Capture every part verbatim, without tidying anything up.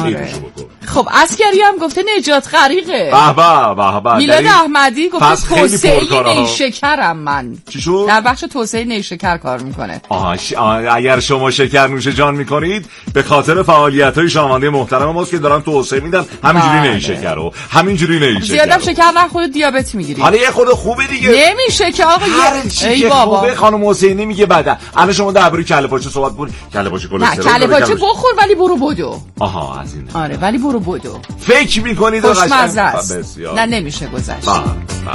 کیفشو بکن. خب عسکری هم گفته نجات غریقه. به به به به. میلاد احمدی گفته توسعه پرکارها. نیشکرم من. چی شد؟ در بخش توسعه نیشکر کار میکنه. آها ش... آه، اگر شما شکر نوش جان میکنید به خاطر فعالیت‌های شنونده محترم ماست که دارن توسعه میدن، همینجوری بله. نیشکر رو همینجوری نیشکر. زیادم شکر نخورید دیابت میگیری. حالا یه خود خوبه دیگه. نمیشه که آقا هر چی که خوبه خانم حسینی میگه بعدا. الان شما درباره کله پاچه صحبت کنید. کله پاچه کلسترول. نه کله پاچه بخور ولی برو بدو. آها از این. آره ولی برو بدو. فکر میکنید خوشمزه است. نه نمیشه گذشت. با با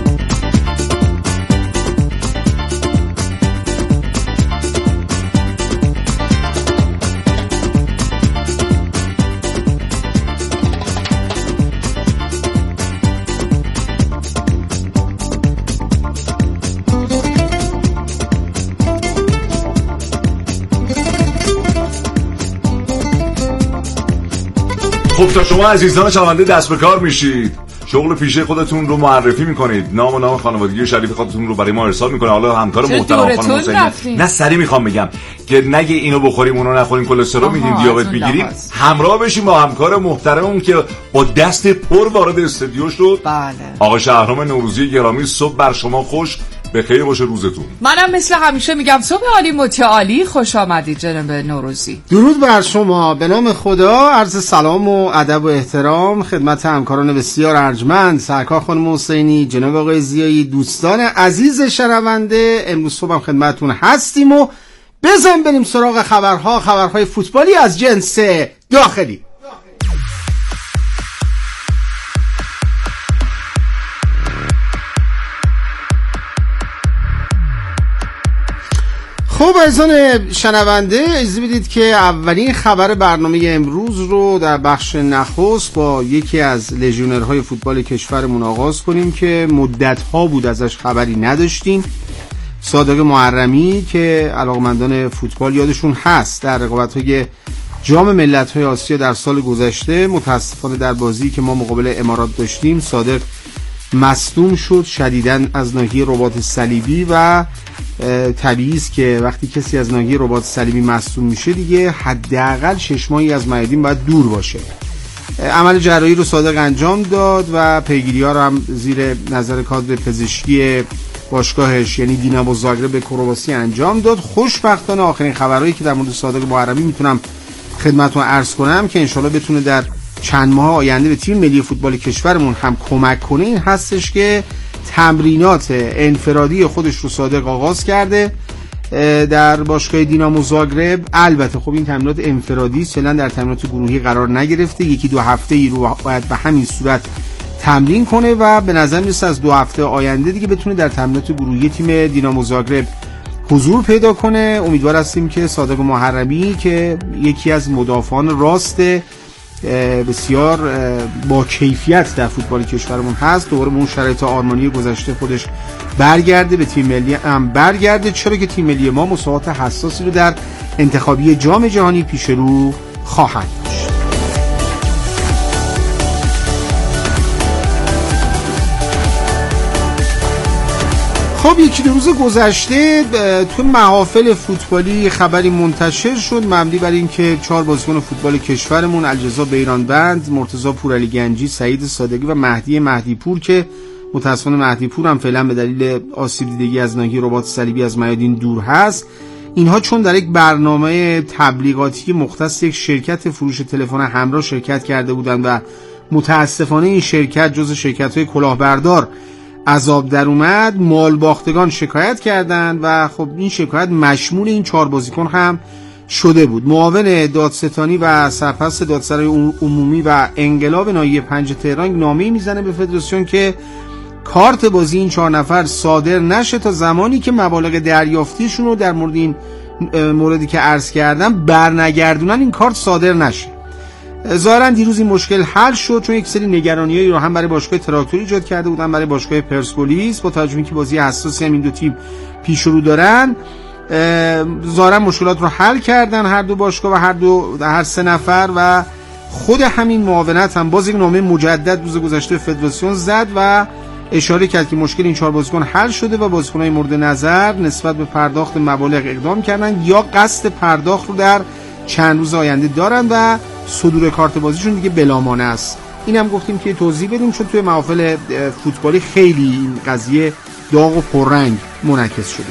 خب تا شما عزیزان شنونده دست به کار میشید، شغل پیشه خودتون رو معرفی میکنید، نام و نام خانوادگی و شریف خودتون رو برای ما ارسال میکنه. حالا همکار محترم خانم حسینی نه سری میخوام بگم که نگه اینو بخوریم اونو نخوریم کلسترول میگیریم دیابت میگیریم، همراه بشیم با همکار محترممون که با دست پر وارد استودیو شد. بله. آقا شهرام نوروزی گرامی، صبح بر شما خوش، به خیر باشه روزتون. منم مثل همیشه میگم صبح عالی متعالی، خوش آمدید جناب نوروزی. درود بر شما. به نام خدا عرض سلام و ادب و احترام خدمت همکاران بسیار ارجمند، سرکار خانم حسینی، جناب آقای زیایی، دوستان عزیز شنونده. امروز صبح هم خدمتتون هستیم و بزن بریم سراغ خبرها، خبرهای فوتبالی از جنس داخلی. خب عزیزان شنونده، اجازه بدید که اولین خبر برنامه امروز رو در بخش نخست با یکی از لژیونرهای فوتبال کشورمون آغاز کنیم که مدت‌ها بود ازش خبری نداشتیم. صادق محرمی که علاقمندان فوتبال یادشون هست در رقابت‌های جام ملت‌های آسیا در سال گذشته متاسفانه در بازی که ما مقابل امارات داشتیم صادق مصدوم شد شدیداً از ناحیه رباط صلیبی و طبیعی است که وقتی کسی از ناحیه رباط صلیبی مصدوم میشه دیگه حداقل شش ماهی از میادین باید دور باشه. عمل جراحی رو صادق انجام داد و پیگیری‌ها رو هم زیر نظر کادر پزشکی باشگاهش یعنی دینامو زاگرب کرواسی انجام داد. خوشبختانه آخرین خبرهایی که در مورد صادق محرمی میتونم خدمتتون عرض کنم که انشالله بتونه در چند ماه آینده به تیم ملی فوتبال کشورمون هم کمک کنه این هستش که تمرینات انفرادی خودش رو صادق آغاز کرده در باشگاه دینامو زاگرب. البته خب این تمرینات انفرادی است، فعلا در تمرینات گروهی قرار نگرفته، یکی دو هفته ای رو باید به همین صورت تمرین کنه و به نظر میرسه از دو هفته آینده دیگه بتونه در تمرینات گروهی تیم دینامو زاگرب حضور پیدا کنه. امیدوار هستیم که صادق محرمی که یکی از مدافعان راست بسیار با کیفیت در فوتبال کشورمون هست دوباره به اون شرایط آرمانی گذشته خودش برگرده، به تیم ملی هم برگرده، چرا که تیم ملی ما مسابقات حساسی رو در انتخابی جام جهانی پیش رو خواهد داشت. خب یکی دو روز گذشته تو محافل فوتبالی خبری منتشر شد مبنی بر این که چهار بازیکن فوتبال کشورمون الجزا بیرانبند، مرتضی پورعلی گنجی، سعید صادقی و مهدی مهدی پور که متاسفانه مهدی پور هم فعلا به دلیل آسیب دیدگی از ناحیه رباط صلیبی از میادین دور هست، اینها چون در یک برنامه تبلیغاتی مختص یک شرکت فروش تلفن همراه شرکت کرده بودند و متاسفانه این شرکت جز شرکت‌های کلاهبردار عذاب در اومد، مال باختگان شکایت کردند و خب این شکایت مشمول این چهار بازیکن هم شده بود. معاون دادستانی و سرپرست دادسرای عمومی و انقلاب ناحیه پنج تهران نامه‌ای میزنه به فدراسیون که کارت بازی این چهار نفر صادر نشه تا زمانی که مبالغ دریافتیشون رو در مورد این موردی که عرض کردم برنگردونن این کارت صادر نشه. ظاهرا دیروز این مشکل حل شد چون یک سری نگرانیایی رو هم برای باشگاه تراکتور ایجاد کرده بودن برای باشگاه پرسپولیس با توجه به اینکه بازی حساسی هم این دو تیم پیش رو دارن. ظاهرا مشکلات رو حل کردن هر دو باشگاه و هر دو هر سه نفر و خود همین معاونت هم باز یک نامه مجدد روز گذشته فدراسیون زد و اشاره کرد که مشکل این چهار بازیکن حل شده و بازیکن‌های مورد نظر نسبت به پرداخت مبالغ اقدام کردن یا قصد پرداخت رو در چند روز آینده دارن و صدور کارت بازیشون دیگه بلامانه است. اینم گفتیم که توضیح بدیم چون توی محافل فوتبالی خیلی این قضیه داغ و پررنگ منعکس شده.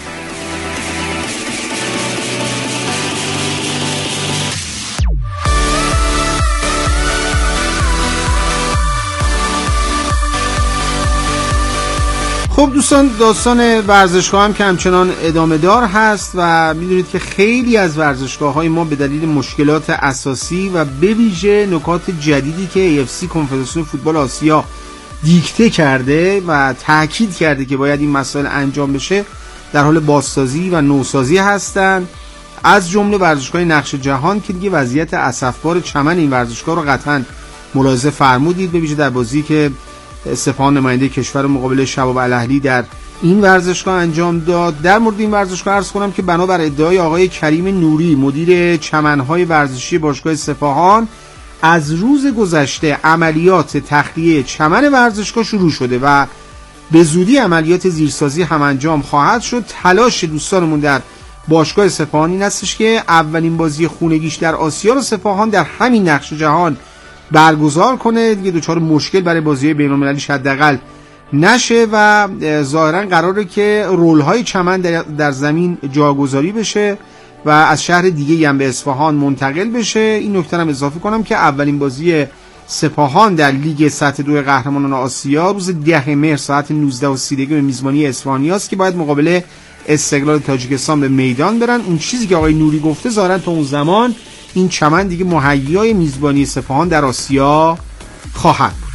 خب دوستان، داستان ورزشگاه هم که همچنان ادامه دار هست و میدونید که خیلی از ورزشگاه های ما به دلیل مشکلات اساسی و به ویژه نکات جدیدی که ای اف سی کنفدراسیون فوتبال آسیا دیکته کرده و تاکید کرده که باید این مسائل انجام بشه در حال بازسازی و نوسازی هستند. از جمله ورزشگاه نقش جهان که دیگه وضعیت اسفبار چمن این ورزشگاه رو قطعا ملاحظه فرمودید، به ویژه در بازی که سپاهان نماینده کشور مقابل شباب الاهلی در این ورزشگاه انجام داد. در مورد این ورزشگاه عرض کنم که بنابر ادعای آقای کریم نوری مدیر چمنهای ورزشی باشگاه سپاهان، از روز گذشته عملیات تخلیه چمن ورزشگاه شروع شده و به زودی عملیات زیرسازی هم انجام خواهد شد. تلاش دوستانمون در باشگاه سپاهان این هستش که اولین بازی خونگیش در آسیا رو سپاهان در همین نقش جهان برگزار کنه، دیگه دوچار مشکل برای بازی‌های بین‌المللی حداقل نشه و ظاهرا قراره که رول‌های چمن در, در زمین جاگذاری بشه و از شهر دیگه هم به اصفهان منتقل بشه. این نکته هم اضافه کنم که اولین بازی سپاهان در لیگ سطح دو قهرمانان آسیا روز ده مهر ساعت نوزده و سی دقیقه به میزبانی اسفهانی است که باید مقابل استقلال تاجیکستان به میدان برن. اون چیزی که آقای نوری گفته ظاهرا تا اون زمان این چمن دیگه مهیای میزبانی سپاهان در آسیا خواهد بود.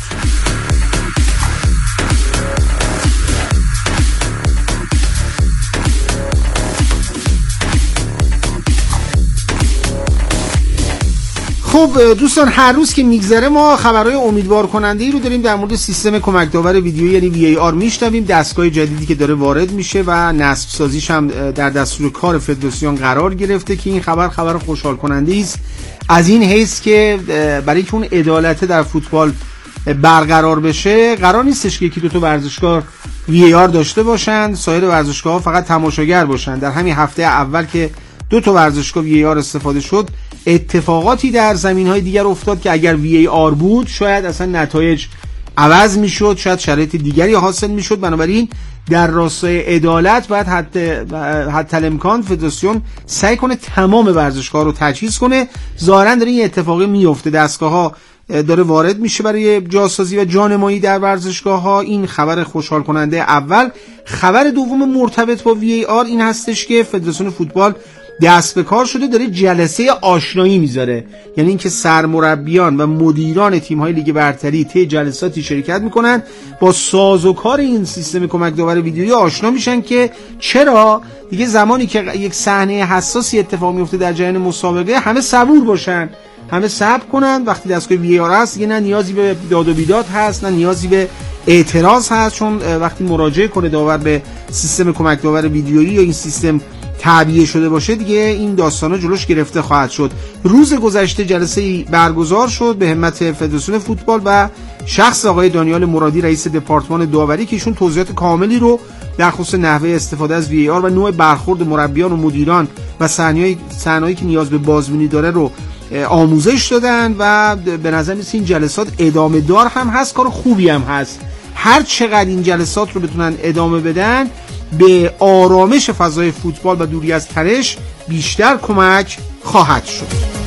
خب دوستان، هر روز که میگذره ما خبرهای امیدوار کننده ای رو داریم در مورد سیستم کمک داور ویدیویی یعنی وی ای آر میشنویم. دستگاه جدیدی که داره وارد میشه و نصب سازیش هم در دستور کار فدراسیون قرار گرفته که این خبر خبر خوشحال کننده است از این حیث که برای که اون عدالت در فوتبال برقرار بشه قرار نیستش که یکی دو تا ورزشگاه وی ای آر داشته باشن، سایر ورزشگاه‌ها فقط تماشاگر باشن. در همین هفته اول که دو تا ورزشگاه وی ای آر استفاده شد، اتفاقاتی در زمین‌های دیگر افتاد که اگر وی ای آر بود شاید اصلا نتایج عوض میشد، شاید شرایط دیگری حاصل میشد. بنابراین در راستای عدالت باید حتی حتی الامکان فدراسیون سعی کنه تمام ورزشگاه‌ها رو تجهیز کنه. ظاهرا داره این اتفاقی میفته، دستگاه‌ها داره وارد میشه برای جاسازی و جانمایی در ورزشگاه‌ها. این خبر خوشحال کننده اول. خبر دوم مرتبط با وی ای آر این هستش که فدراسیون فوتبال دست به کار شده، داره جلسه آشنایی میذاره، یعنی اینکه سرمربیان و مدیران تیم‌های لیگ برتری طی جلساتی شرکت میکنن، با سازوکار این سیستم کمک داور ویدیویی آشنا میشن که چرا دیگه زمانی که یک صحنه حساسی اتفاق میفته در جریان مسابقه همه صبور باشن، همه صبر کنن. وقتی دستگاه وی ای آر هست دیگه نه نیازی به داد و بیداد هست، نه نیازی به اعتراض هست، چون وقتی مراجعه کنه داور به سیستم کمک داور ویدیویی یا این سیستم تعبیه شده باشه دیگه این داستانا جلوش گرفته خواهد شد. روز گذشته جلسه برگزار شد به همت فدراسیون فوتبال و شخص آقای دانیال مرادی رئیس دپارتمان داوری که ایشون توضیحات کاملی رو در خصوص نحوه استفاده از وی ای آر و نوع برخورد مربیان و مدیران و صحنه‌ای صحنه‌ای که نیاز به بازبینی داره رو آموزش دادن و به نظر میاد این جلسات ادامه دار هم هست، کار خوبی هم هست. هر چقدر این جلسات رو بتونن ادامه بدن به آرامش فضای فوتبال و دوری از تنش بیشتر کمک خواهد شد.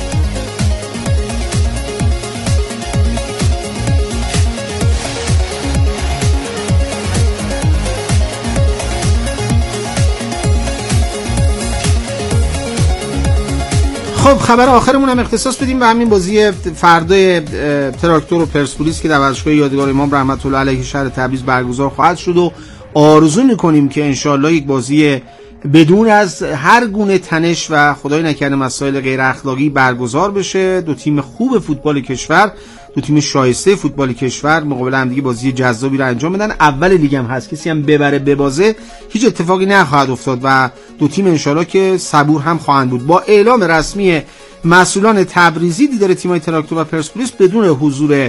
خب خبر آخرمون هم اختصاص بدیم به همین بازی فردای تراکتور و پرسپولیس که در ورزشگاه یادگار امام رحمت الله علیه شهر تبریز برگزار خواهد شد و آرزو میکنیم که انشالله یک بازی بدون از هر گونه تنش و خدای نکرده مسائل غیر اخلاقی برگزار بشه. دو تیم خوب فوتبال کشور، دو تیم شایسته فوتبال کشور مقابل هم دیگه بازی جذابی رو انجام بدن. اول لیگ هم هست، کسی هم ببره ببازه هیچ اتفاقی نخواهد افتاد و دو تیم انشالله که صبور هم خواهند بود. با اعلام رسمی مسئولان تبریزی دیدار تیم‌های تراکتور و پرسپولیس بدون حضور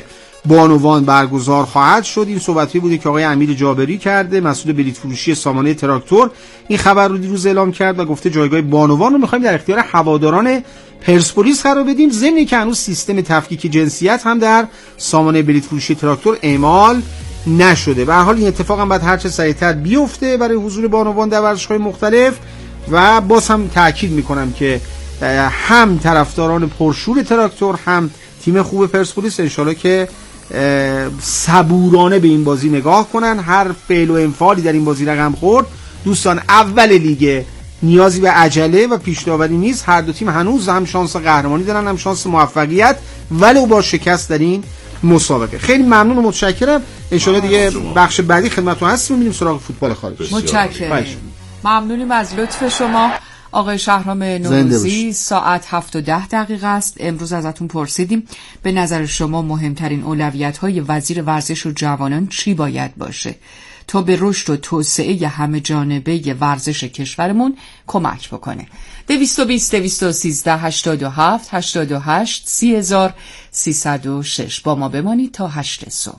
بانوان برگزار خواهد شد. این صحبتی بوده که آقای امیر جابری کرده، مسئول بلیط فروشی سامانه تراکتور، این خبر رو دیروز اعلام کرد و گفته جایگاه بانوان رو می‌خوایم در اختیار هواداران پرسپولیس قرار بدیم، ضمن که هنوز سیستم تفکیک جنسیت هم در سامانه بلیط فروشی تراکتور اعمال نشده. به هر حال این اتفاق هم باید هر چه سریعتر بیفته برای حضور بانوان در ورزش‌های مختلف. و باز هم تاکید میکنم که هم طرفداران پرشور تراکتور هم تیم خوب پرسپولیس انشالله که صبورانه به این بازی نگاه کنن. هر فعل و انفعالی در این بازی رقم خورد دوستان، اول لیگ نیازی به عجله و پیش‌داوری نیست. هر دو تیم هنوز هم شانس قهرمانی دارن هم شانس موفقیت، ولو با شکست در این مسابقه. خیلی ممنون و متشکرم. انشالله دیگه بخش بعدی خدمتتون هستیم، می‌بینیم سراغ فوتبال خارج. متشکرم. ممنونیم از لطف شما آقای شهرام نوروزی. ساعت هفت و ده دقیقه است. امروز ازتون پرسیدیم به نظر شما مهمترین اولویت‌های وزیر ورزش و جوانان چی باید باشه تا به رشد و توسعه همه جانبه ورزش کشورمون کمک بکنه. دویست و بیست دویست و سیزده هشتاد و هفت هشتاد و هشت سی هزار سیصد و شش. با ما بمانید تا هشت صبح.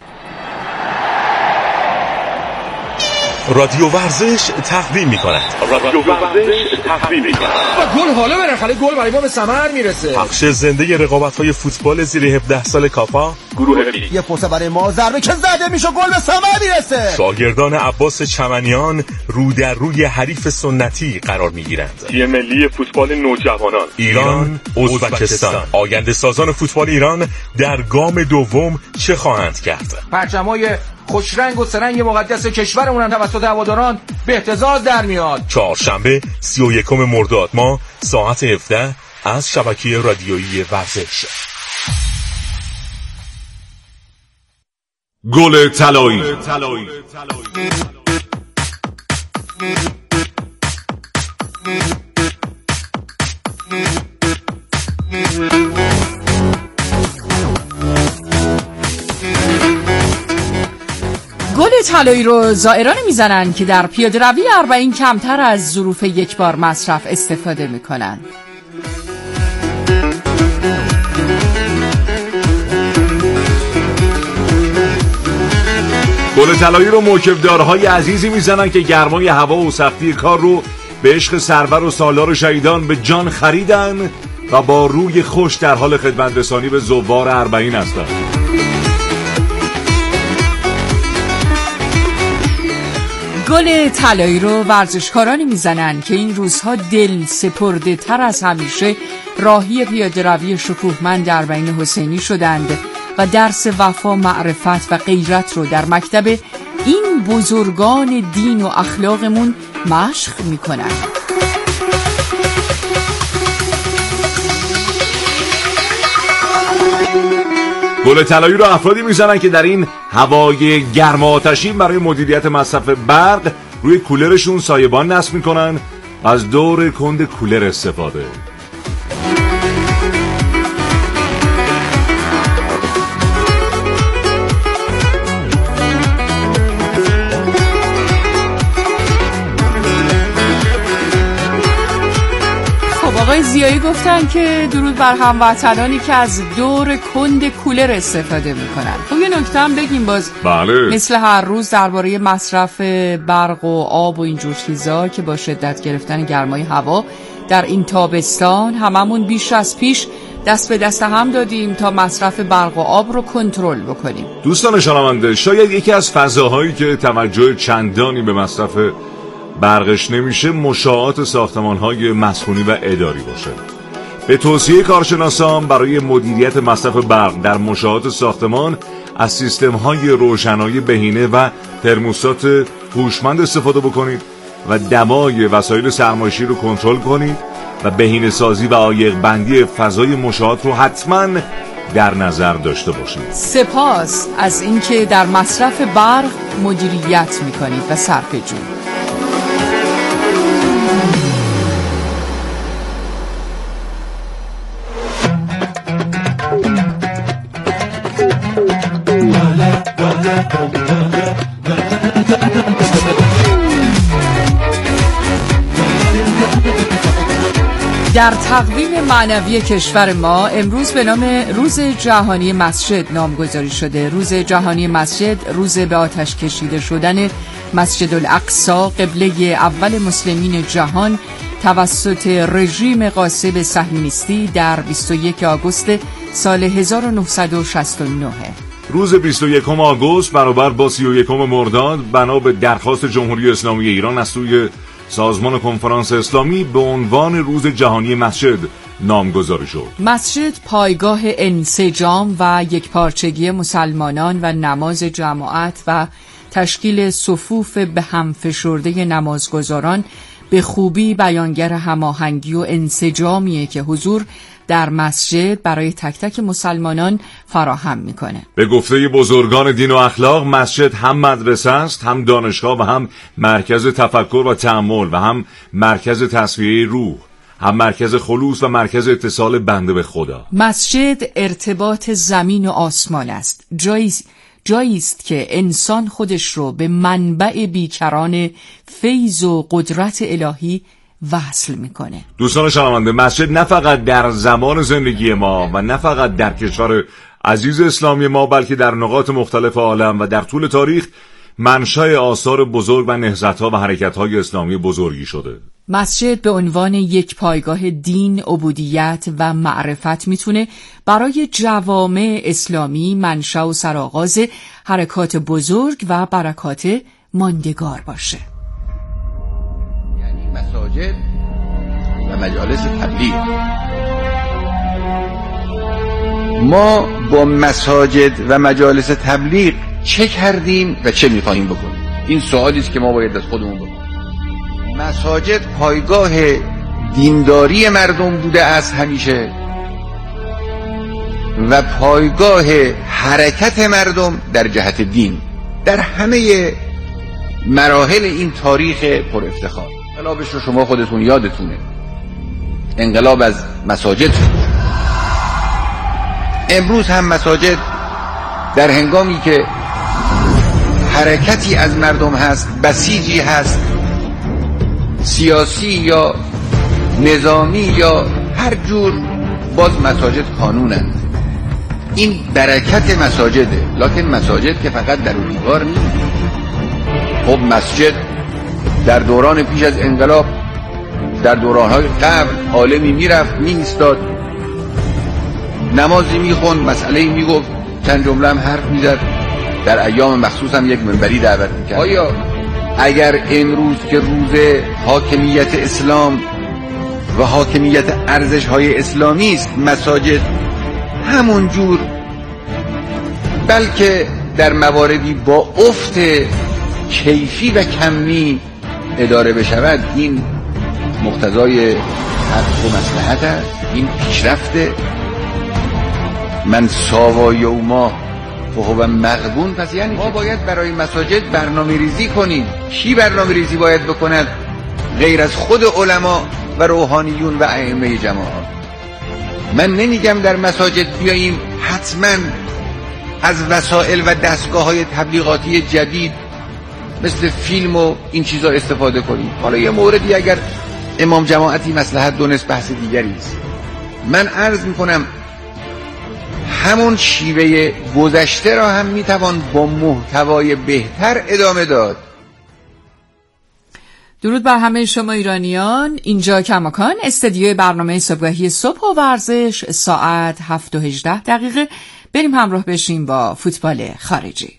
رادیو ورزش تقدیم می‌کند. رادیو ورزش تقدیم می‌کند. با گل حالا بالاخره گل برای ما به ثمر میرسه. پخش زنده رقابت‌های فوتبال زیر هفده سال کافا گروه بی. یه فرصت برای ما، ضربه که زده میشه گل به ثمر میرسه. شاگردان عباس چمنیان رو در روی حریف سنتی قرار می‌گیرند. تیم ملی فوتبال نوجوانان ایران، ازبکستان. آینده سازان فوتبال ایران در گام دوم چه خواهند کرد؟ پرچمای خوش رنگ و سرنگ مقدس کشورمون توسط هواداران به اهتزاز در میاد. چهارشنبه سی و یکم مرداد ماه ساعت هفده از شبکه رادیویی ورزش. گل طلایی. گل طلایی رو زائران میزنن که در پیاده روی اربعین کمتر از ظروف یک بار مصرف استفاده میکنن. گل طلایی رو موکبدارهای عزیزی میزنن که گرمای هوا و سختی کار رو به عشق سرور و سالار شهیدان به جان خریدن و با روی خوش در حال خدمت رسانی به زوار اربعین هستند. گل طلایی رو ورزشکارانی میزنن که این روزها دل سپرده تر از همیشه راهی پیاده روی شکوهمند اربعین حسینی شدند و درس وفا، معرفت و غیرت رو در مکتب این بزرگان دین و اخلاقمون مشق میکنن. گل طلایی رو افرادی میزنن که در این هوای گرم آتشین برای مدیریت مصرف برق روی کولرشون سایبان نصب میکنن و از دور کند کولر استفاده. آقای زیایی گفتن که درود بر هموطنانی که از دور کند کولر استفاده میکنن. خب یه نکته هم بگیم باز. بله. مثل هر روز درباره مصرف برق و آب و اینجور چیزا که با شدت گرفتن گرمای هوا در این تابستان هممون بیش از پیش دست به دست هم دادیم تا مصرف برق و آب رو کنترل بکنیم. دوستان شنونده، شاید یکی از فضاهایی که توجه چندانی به مصرف برقش نمیشه مشاعات ساختمان‌های مسکونی و اداری باشه. به توصیه کارشناسان برای مدیریت مصرف برق در مشاعات ساختمان از سیستم‌های روشنایی بهینه و ترموستات هوشمند استفاده بکنید و دمای وسایل سرمایشی رو کنترل کنید و بهینه سازی و عایق بندی فضای مشاعات رو حتماً در نظر داشته باشید. سپاس از اینکه در مصرف برق مدیریت می‌کنید و صرفه‌جو. در تقویم معنوی کشور ما امروز به نام روز جهانی مسجد نامگذاری شده. روز جهانی مسجد روز به آتش کشیده شدن مسجد الاقصی قبله اول مسلمین جهان توسط رژیم غاصب صهیونیستی در بیست و یکم آگوست سال هزار و نهصد و شصت و نه. روز بیست و یکم آگوست برابر با سی و یکم مرداد بنا به درخواست جمهوری اسلامی ایران از سوی سازمان کنفرانس اسلامی به عنوان روز جهانی مسجد نامگذاری شد. مسجد پایگاه انسجام و یکپارچگی مسلمانان و نماز جماعت و تشکیل صفوف به هم فشرده نمازگزاران به خوبی بیانگر هماهنگی و انسجامیه که حضور در مسجد برای تک تک مسلمانان فراهم میکنه. به گفته بزرگان دین و اخلاق مسجد هم مدرسه است، هم دانشگاه و هم مرکز تفکر و تأمل و هم مرکز تصفیه روح، هم مرکز خلوص و مرکز اتصال بنده به خدا. مسجد ارتباط زمین و آسمان است. جایی جایی است که انسان خودش رو به منبع بیکران فیض و قدرت الهی وصل میکنه. دوستان شنونده، مسجد نه فقط در زمان زندگی ما و نه فقط در کشور عزیز اسلامی ما، بلکه در نقاط مختلف عالم و در طول تاریخ منشأ آثار بزرگ و نهضت‌ها و حرکت‌های اسلامی بزرگی شده. مسجد به عنوان یک پایگاه دین، عبودیت و معرفت میتونه برای جوامع اسلامی منشأ و سرآغاز حرکات بزرگ و برکات ماندگار باشه. یعنی مساجد و مجالس تبلیغ. ما با مساجد و مجالس تبلیغ چه کردیم و چه می‌خواهیم بکنیم؟ این سوالی است که ما باید از خودمون بپرسیم. مساجد پایگاه دینداری مردم بوده است همیشه و پایگاه حرکت مردم در جهت دین در همه مراحل این تاریخ پر افتخار. انقلابش رو شما خودتون یادتونه، انقلاب از مساجد. امروز هم مساجد در هنگامی که حرکتی از مردم هست، بسیجی هست، سیاسی یا نظامی یا هر جور، باز مساجد قانونند. این برکت مساجده. لکن مساجد که فقط در و دیوار نیست. خب مسجد در دوران پیش از انقلاب، در دورانهای قبل، عالمی میرفت میایستاد نمازی میخوند، مسئله‌ای میگفت، چند جمله هم حرف میزد، در ایام مخصوص هم یک منبری دعوت میکرد. آیا اگر امروز که روز حاکمیت اسلام و حاکمیت ارزش‌های اسلامی است، مساجد همون جور بلکه در مواردی با افت کیفی و کمی اداره بشود، این مقتضای حق و مصلحت است؟ این پیشرفته؟ من ساوا یوما فهو مغبون. پس یعنی ما باید برای مساجد برنامه ریزی کنیم. کی برنامه ریزی باید بکند غیر از خود علما و روحانیون و ائمه جماعت؟ من نمیگم در مساجد بیاییم حتما از وسایل و دستگاه‌های تبلیغاتی جدید مثل فیلم و این چیزا استفاده کنیم. حالا یه موردی اگر امام جماعتی مصلحت دونست بحث دیگری است. من عرض میکنم همون شیوه گذشته را هم میتوان با محتوای بهتر ادامه داد. درود بر همه شما ایرانیان. اینجا کماکان استدیوی برنامه صبحگاهی صبح و ورزش ساعت هفت و هجده دقیقه. بریم همراه بشیم با فوتبال خارجی.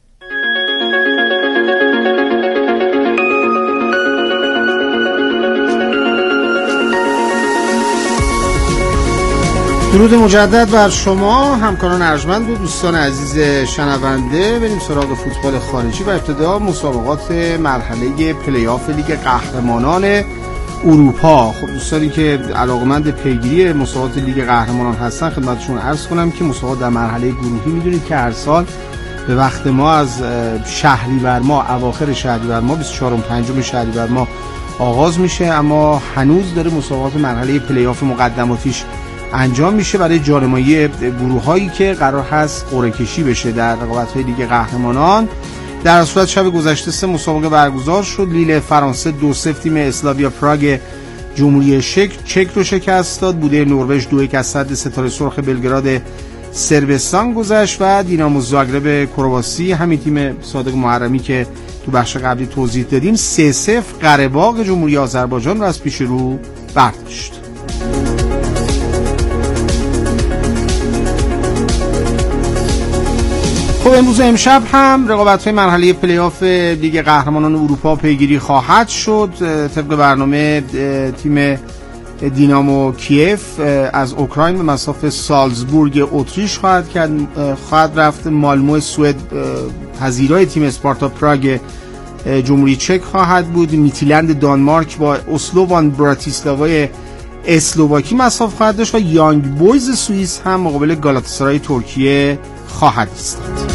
درود مجدد بر شما همکاران ارجمند و دوستان عزیز شنونده. بریم سراغ فوتبال خارجی و ابتدا مسابقات مرحله پلی آف لیگ قهرمانان اروپا. خب دوستانی که علاقمند پیگیری مسابقات لیگ قهرمانان هستن خدمتشون عرض کنم که مسابقات در مرحله گروهی میدونید که هر سال به وقت ما از شهریور ماه، اواخر شهریور ماه، بیست و چهارم پنجم شهریور ماه آغاز میشه، اما هنوز داره مسابقات مرحله پلی آف مقدماتیش انجام میشه برای جانمایی گروه هایی که قرار هست قرعه کشی بشه در رقابت های لیگ قهرمانان. در صورت شب گذشته سه مسابقه برگزار شد. لیل فرانسه دو صفر تیم اسلاویا پراگ جمهوری چک چک رو شکست داد. بوده نروژ دو یک از صد ستاره سرخ بلگراد صربستان گذشت و دینامو زاگرب کرواسی، همین تیم صادق محرمی که تو بخش قبلی توضیح دادیم، سه صفر قره‌باغ جمهوری آذربایجان رو از پیش رو برداشت. خب امروز امشب هم رقابت‌های مرحله پلی آف لیگ قهرمانان اروپا پیگیری خواهد شد. طبق برنامه تیم دینامو کیف از اوکراین به مصاف سالزبورگ اتریش خواهد کرد خواهد رفت. مالمو سوئد پذیرای تیم اسپارتا پراگ جمهوری چک خواهد بود. میتیلند دانمارک با اسلووان براتیسلاوای اسلوواکی مصاف خواهد داشت و یانگ بویز سوئیس هم مقابل گالاتاسرای ترکیه خواهد ایستاد.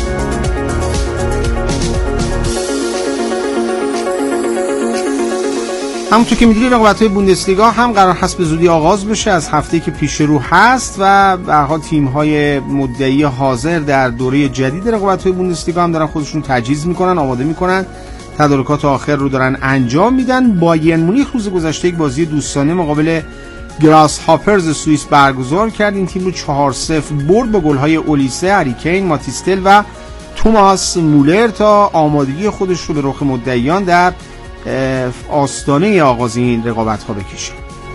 همونطور که میدونید رقابت‌های بوندسلیگا هم قرار هست به زودی آغاز بشه، از هفته‌ای که پیش رو هست و به هر حال تیم‌های مدعی حاضر در دوره جدید رقابت‌های بوندسلیگا هم دارن خودشون تجهیز میکنن، آماده میکنن، تدارکات آخر رو دارن انجام میدن. بایرن مونیخ روز گذشته یک بازی دوستانه مقابل گراس هاپرز سوئیس برگزار کرد. این تیم رو چهار صفر برد با گل‌های اولیسه، هری کین، ماتیستل و توماس مولر تا آمادگی خودش رو به رخ مدعیان در آستانه آغاز این رقابت‌ها بکشه.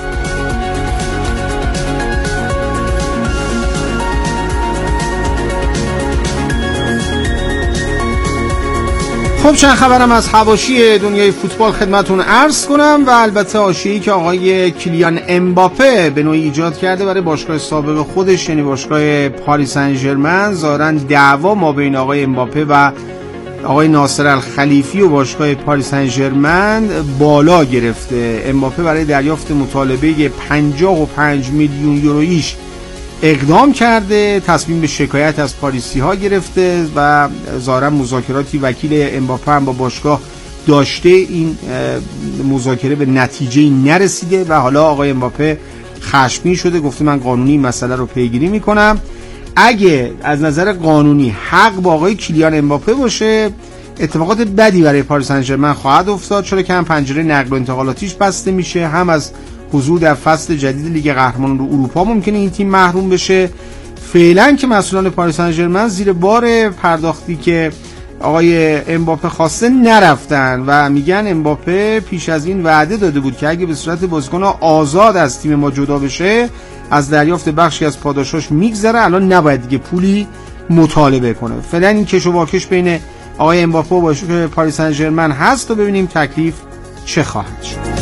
خب چند خبرم از حواشی دنیای فوتبال خدمتون عرض کنم و البته حاشیه‌ای که آقای کیلیان امباپه به نوعی ایجاد کرده برای باشگاه سابق خودش، یعنی باشگاه پاریس سن ژرمن. ظاهراً دعوا ما بین آقای امباپه و آقای ناصر الخلیفی و باشگاه پاریس سن ژرمن بالا گرفته. امباپه برای دریافت مطالبه پنجاه و پنج میلیون یورویش اقدام کرده، تصمیم به شکایت از پاریسی ها گرفته و ظاهرا مذاکراتی وکیل امباپه هم با باشگاه داشته. این مذاکره به نتیجه نرسیده و حالا آقای امباپه خشمگین شده، گفته من قانونی این مسئله رو پیگیری میکنم. اگه از نظر قانونی حق با آقای کیلیان امباپه باشه، اتفاقات بدی برای پاریس سن ژرمن خواهد افتاد، چرا که هم پنجره نقل و انتقالاتیش بسته میشه، هم از حضور در فصل جدید لیگ قهرمانان اروپا ممکنه این تیم محروم بشه. فعلا که مسئولان پاریس سن ژرمن زیر بار پرداختی که آقای امباپه خواسته نرفتن و میگن امباپه پیش از این وعده داده بود که اگه به صورت بازیکن آزاد از تیم ما جدا بشه از دریافت بخشی از پاداشاش میگذره، الان نباید دیگه پولی مطالبه کنه. فعلا این کش و واکش بین آقای امباپه و باشگاه پاریس سن ژرمن هست و ببینیم تکلیف چه خواهد شد.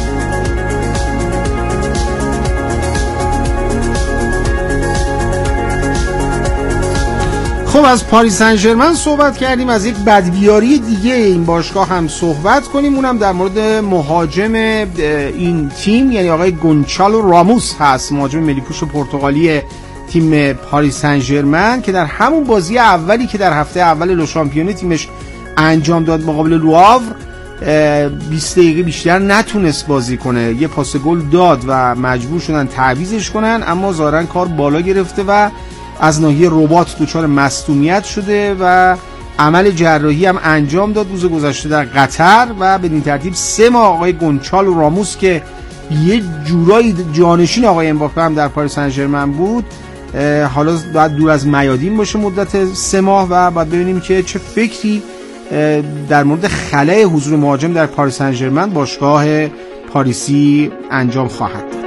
خب از پاریس سن ژرمن صحبت کردیم، از یک بدبیاری دیگه این باشگاه هم صحبت کنیم، اونم در مورد مهاجم این تیم یعنی آقای گونچالو راموس هست، مهاجم ملی‌پوش پرتغالی تیم پاریس سن ژرمن که در همون بازی اولی که در هفته اول لو شامپیونی تیمش انجام داد مقابل لواور بیست دقیقه بیشتر نتونست بازی کنه، یه پاس گل داد و مجبور شدن تعویضش کنن، اما ظاهرا کار بالا گرفته و از ناحیه رباط دچار مصدومیت شده و عمل جراحی هم انجام داد روز گذشته در قطر و بدین ترتیب سه ماه آقای گونچالو راموس که یه جورایی جانشین آقای امباپه هم در پاریس سن ژرمن بود حالا باید دور از میادین باشه مدت سه ماه و باید ببینیم که چه فکری در مورد خلأ حضور مهاجم در پاریس سن ژرمن باشگاه پاریسی انجام خواهد داد.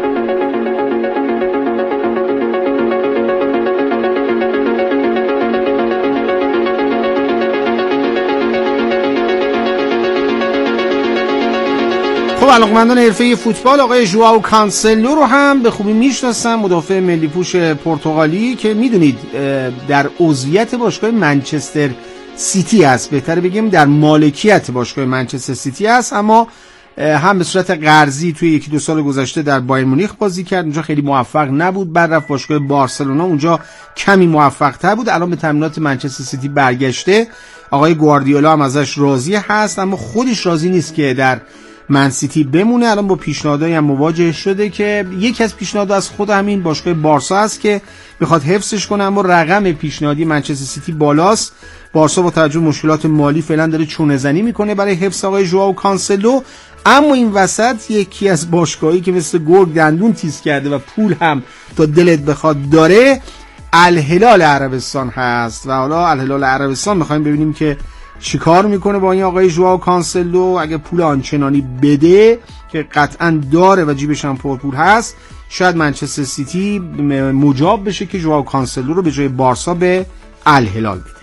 خب علاقمندان حرفه فوتبال آقای ژواو کانسلو رو هم به خوبی میشناسن، مدافع ملی پوش پرتغالی که میدونید در عضویت باشگاه منچستر سیتی است، بهتر بگیم در مالکیت باشگاه منچستر سیتی است، اما هم به صورت قرضی توی یکی دو سال گذشته در بایرن مونیخ بازی کرد، اونجا خیلی موفق نبود، بعد رفت باشگاه بارسلونا، اونجا کمی موفق تر بود، الان به تمرینات منچستر سیتی برگشته. آقای گواردیولا هم ازش راضی هست اما خودش راضی نیست که در من سیتی بمونه. الان با پیشنهادایی هم مواجه شده که یکی از پیشنهادها از خود همین باشگاه بارسا است که میخواد حفظش کنه، اما رقم پیشنهادی منچستر سیتی بالاست. بارسا با توجه به مشکلات مالی فعلا داره چونه زنی میکنه برای حفظ آقای ژواو کانسلو اما این وسط یکی از باشگاهایی که مثل گرگ دندون تیز کرده و پول هم تا دلت بخواد داره، الهلال عربستان هست و حالا الهلال عربستان میخوایم ببینیم که چیکار میکنه با این آقای ژوائو کانسلو. اگه پول آنچنانی بده که قطعا داره و جیبش هم پرپول هست، شاید منچستر سیتی مجاب بشه که ژوائو کانسلو رو به جای بارسا به الهلال بده.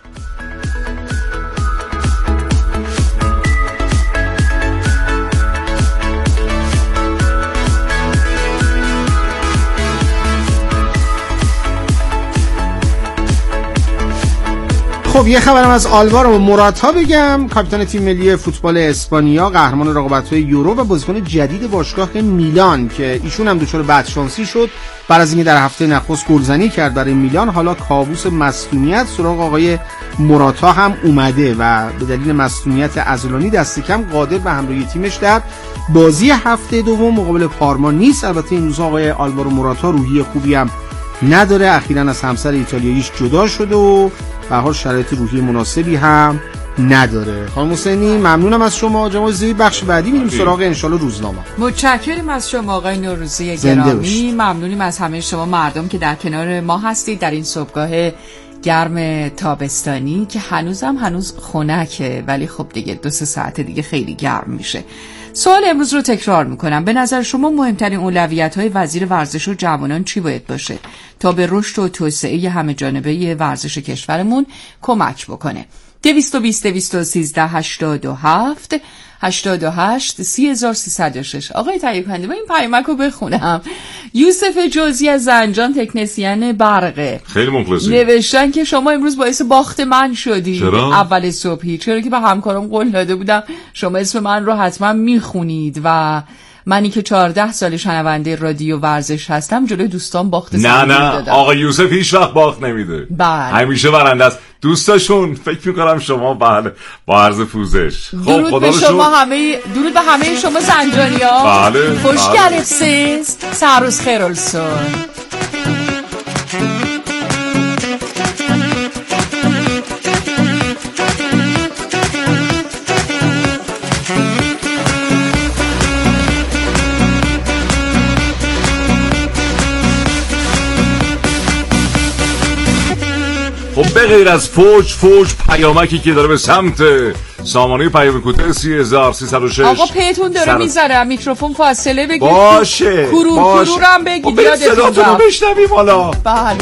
خب یه خبرم از آلوارو موراتا بگم. کاپیتان تیم ملی فوتبال اسپانیا، قهرمان رقابت‌های یورو و بازیکن جدید باشگاه میلان که ایشون هم دچار بدشانسی شد بعد از اینکه در هفته نخست گلزنی کرد برای میلان، حالا کابوس مصدومیت سراغ آقای موراتا هم اومده و به دلیل مصدومیت عضلانی دست کم قادر به همراهی تیمش در بازی هفته دوم مقابل پارما نیست. البته این روزا آقای آلوارو موراتا روحی خوبی هم نداره، اخیراً از همسر ایتالیاییش جدا شده و به هر حال شرایط روحی مناسبی هم نداره. خانم حسینی ممنونم از شما. جناب زیبی بخش بعدی میریم سراغ انشالله روزنامه. متشکرم از شما آقای نوروزی گرامی. ممنونیم از همه شما مردم که در کنار ما هستید در این صبحگاه گرم تابستانی که هنوزم هنوز خنکه، ولی خب دیگه دو سه ساعت دیگه خیلی گرم میشه. سوال امروز رو تکرار میکنم. به نظر شما مهمترین اولویت‌های وزیر ورزش و جوانان چی باید باشه تا به رشد و توسعه همه جانبه ورزش کشورمون کمک بکنه؟ دویست و بیست دویست و سیزده هشتاد و هفت هشتاد و هشت سی هزار و سیصد و شش. آقای تهیه کننده با این پیامک رو بخونم. یوسف جوزی از زنجان، تکنسین برقه، خیلی مخلصی، نوشتن که شما امروز باعث باخت من شدی. چرا؟ اول صبحی چرا که به همکارم قول داده بودم شما اسم من رو حتما میخونید و منی که چهارده سال شنونده رادیو ورزش هستم جلوی دوستان باخت نه نه دادم. آقا یوسف هیچ وقت باخت نمیده. بله. همیشه برنده است. دوستاشون فکر میکنم شما بله با عرض پوزش. خب درود به شما همه، درود به همه شما زنجانیا. بله. خوش گرفتید. سروز خیرالسون. خب به غیر از فوج فوج پیامکی که داره به سمت سامانه پیام کوتاه سی هزار و سیصد و شش آقا پیتون داره سر... میذاره میکروفون فاصله بگید. باشه کرور باشه. کرورم بگید. یادتون صداتون رو بشنویم حالا. بله.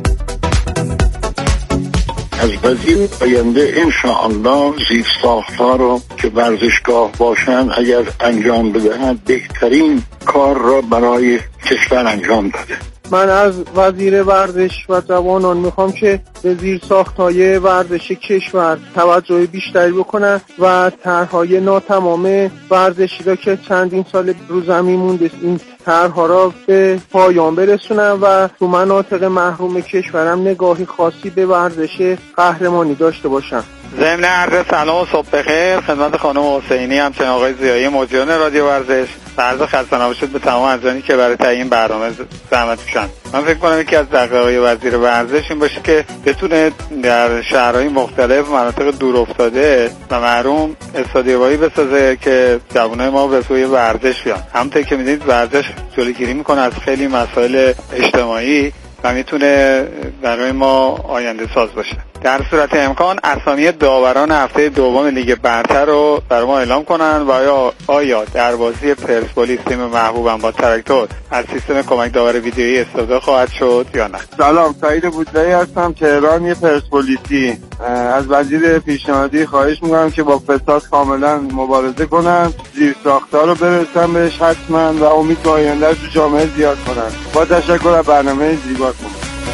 از وزیر آینده انشاءالله زیر ساخت‌ها رو که ورزشگاه باشن اگر انجام بدهند بهترین کار را برای کشور انجام داده. من از وزیر ورزش و جوانان میخوام که به زیر ساخت‌های ورزش کشور توجه بیشتری بکنن و طرح‌های ناتمام ورزشی را که چندین سال رو زمین مونده این طرح‌ها را به پایان برسونن و تو مناطق محروم کشورم نگاهی خاصی به ورزش قهرمانی داشته باشن. ضمن عرض سلام و صبح بخیر خدمت خانم حسینی، همچنین آقای زیایی مدیران رادیو ورزش. عرض خسته نباشید به تمام عزیزانی که برای تعیین برنامه زحمت کشیدن. من فکر کنم یکی از دغدغه‌های وزیر ورزش این باشه که بتونه در شهرهای مختلف مناطق دور افتاده و محروم استادیومایی بسازه که جوانای ما به سوی ورزش بیان. همونطور که می‌دونید ورزش جلوگیری می‌کنه از خیلی مسائل اجتماعی و میتونه برای ما آینده ساز باشه. در صورت امکان اسامی داوران هفته دوم لیگ برتر رو برای ما اعلام کنن و آیا آیا در بازی پرسپولیس تیم محبوبم با تراکتور از سیستم کمک داور ویدیویی استفاده خواهد شد یا نه؟ سلام، سعید بودایی هستم، تهران. یه پرسپولیسی از وزیر پیشنهادی خواهش میکنم که با فساد کاملا مبارزه کنن، زیر ساختار رو برسن بهش حتما و امید به آینده تو جامعه زیاد کنن. با تشکر از برنامه زیباتون.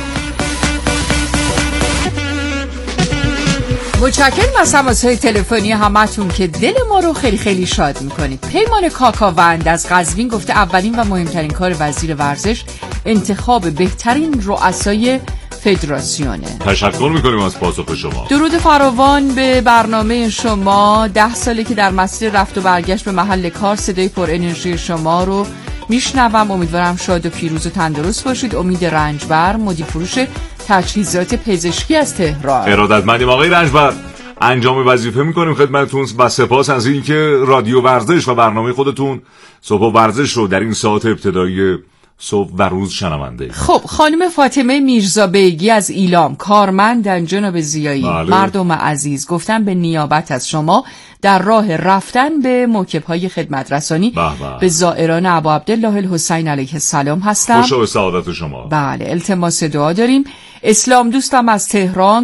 متشکرم از تماس‌های تلفنی همتون که دل ما رو خیلی خیلی شاد میکنید. پیمان کاکاوند از قزوین گفته اولین و مهمترین کار وزیر ورزش انتخاب بهترین رؤسای فدراسیونه. تشکر میکنیم از پاسخ شما. درود فراوان به برنامه شما. ده ساله که در مسیر رفت و برگشت به محل کار صدای پر انرژی شما رو میشنوم. امیدوارم شاد و پیروز و تندرست باشید. امید رنجبر، مدیر فروش تجهیزات پزشکی از تهران. ارادتمندیم آقای رنجبر. انجام وظیفه میکنیم خدمتتون و سپاس از اینکه رادیو ورزش و برنامه خودتون صبح و ورزش رو در این ساعت ابتدایی صبح و روز شنونده. خب خانم فاطمه میرزا بیگی از ایلام، کارمندن جناب زیایی. بله. مردم عزیز، گفتن به نیابت از شما در راه رفتن به موکب‌های خدمت رسانی به, به زائران ابا عبدالله الحسین علیه السلام هستم. خوشا به سعادت شما. بله، التماس دعا داریم. اسلام دوستم از تهران